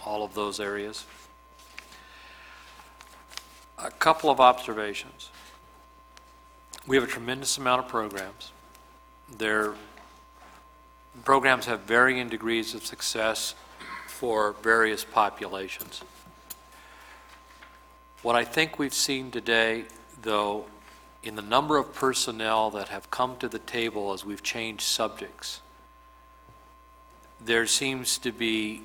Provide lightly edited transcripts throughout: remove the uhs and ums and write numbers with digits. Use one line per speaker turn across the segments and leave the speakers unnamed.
all of those areas. A couple of observations. We have a tremendous amount of programs. Their programs have varying degrees of success for various populations. What I think we've seen today, though, in the number of personnel that have come to the table as we've changed subjects, there seems to be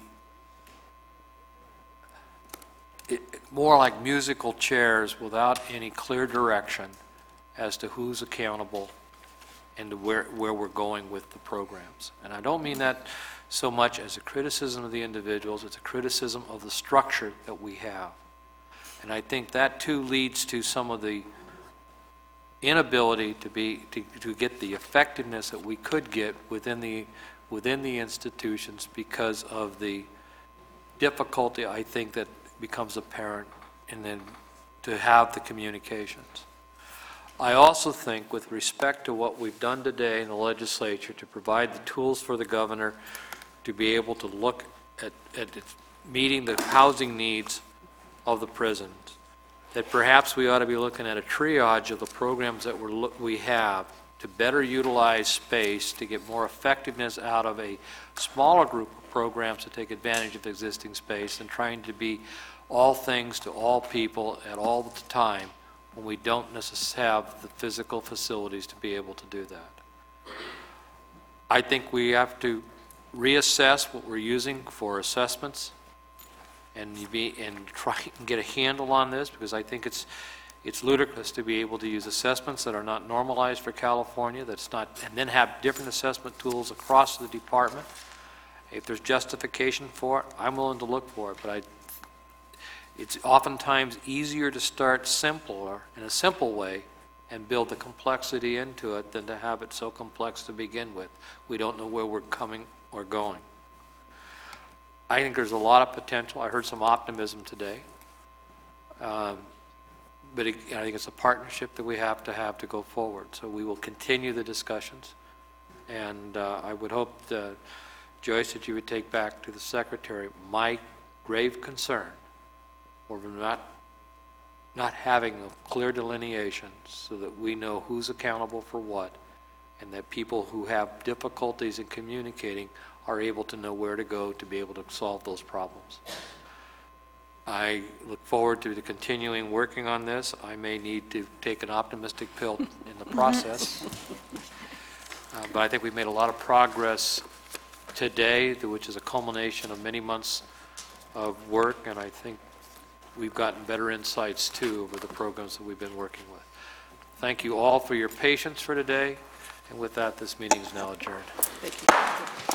more like musical chairs without any clear direction as to who's accountable and to where we're going with the programs. And I don't mean that so much as a criticism of the individuals, it's a criticism of the structure that we have. And I think that too leads to some of the inability to get the effectiveness that we could get within the institutions because of the difficulty, I think, that becomes apparent and then to have the communications. I also think, with respect to what we've done today in the legislature to provide the tools for the governor to be able to look at meeting the housing needs of the prisons, that perhaps we ought to be looking at a triage of the programs that we have to better utilize space to get more effectiveness out of a smaller group of programs to take advantage of existing space and trying to be all things to all people at all the time when we don't necessarily have the physical facilities to be able to do that. I think we have to reassess what we're using for assessments and try and get a handle on this, because I think it's ludicrous to be able to use assessments that are not normalized for California, and then have different assessment tools across the department. If there's justification for it, I'm willing to look for it, but it's oftentimes easier to start simpler, in a simple way, and build the complexity into it than to have it so complex to begin with. We don't know where we're coming or going. I think there's a lot of potential. I heard some optimism today. But I think it's a partnership that we have to go forward. So we will continue the discussions. And I would hope, Joyce, that you would take back to the Secretary my grave concern over not having a clear delineation so that we know who's accountable for what, and that people who have difficulties in communicating are able to know where to go to be able to solve those problems. I look forward to the continuing working on this. I may need to take an optimistic pill in the process. But I think we've made a lot of progress today, which is a culmination of many months of work, and I think we've gotten better insights, too, over the programs that we've been working with. Thank you all for your patience for today, and with that, this meeting is now adjourned.
Thank you.